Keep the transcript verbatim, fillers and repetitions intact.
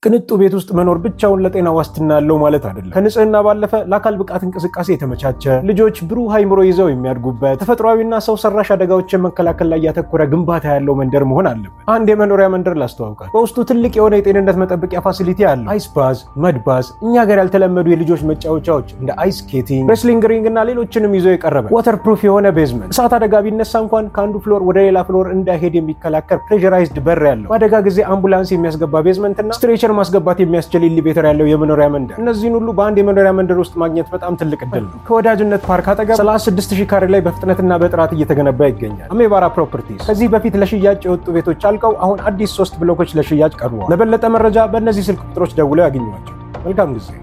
ቅንጡ ቤት ውስጥ መኖር ብቻውን ለጤና ዋስትና ያለው ማለት አይደለም። ከንጽህና ባለፈ ለአካል ብቃት እንቅስቃሴ የተመቻቸ፣ ልጆች ብሩህ አይምሮ ይዘው የሚያድጉበት፣ ተፈጥሯዊና ሰው ሰራሽ አደጋዎችን መከላከል ላይ ያተኮረ ግንባታ ያለው መንደር መሆን አለበት። አንድ የመኖሪያ መንደር ላስተዋውቃል። በውስጡ ትልቅ የሆነ የጤንነት መጠበቂያ ፋሲሊቲ አለው። አይስ ባዝ፣ መድ ባዝ፣ እኛ ሀገር ያልተለመዱ የልጆች መጫወቻዎች እንደ አይስ ስኬቲንግ፣ ሬስሊንግ ሪንግ እና ሌሎችንም ይዞ የቀረበ ዋተር ፕሩፍ የሆነ ቤዝመንት፣ እሳት አደጋ ቢነሳ እንኳን ከአንዱ ፍሎር ወደ ሌላ ፍሎር እንዳይሄድ የሚከላከል ፕሬሸራይዝድ በር ያለው፣ በአደጋ ጊዜ አምቡላንስ የሚያስገባ ቤዝመንት እና ስትሬቸር ማስገባት የሚያስችል ኤሊቬተር ያለው የመኖሪያ መንደር። እነዚህን ሁሉ በአንድ የመኖሪያ መንደር ውስጥ ማግኘት በጣም ትልቅ እድል ነው። ከወዳጅነት ፓርክ አጠገብ ሰላሳ ስድስት ሺህ ካሬ ላይ በፍጥነትና በጥራት እየተገነባ ይገኛል። አሜባራ ፕሮፐርቲስ ከዚህ በፊት ለሽያጭ የወጡ ቤቶች አልቀው አሁን አዲስ ሶስት ብሎኮች ለሽያጭ ቀርበዋል። ለበለጠ መረጃ በእነዚህ ስልክ ቁጥሮች ደውለው ያገኟቸው። መልካም ጊዜ።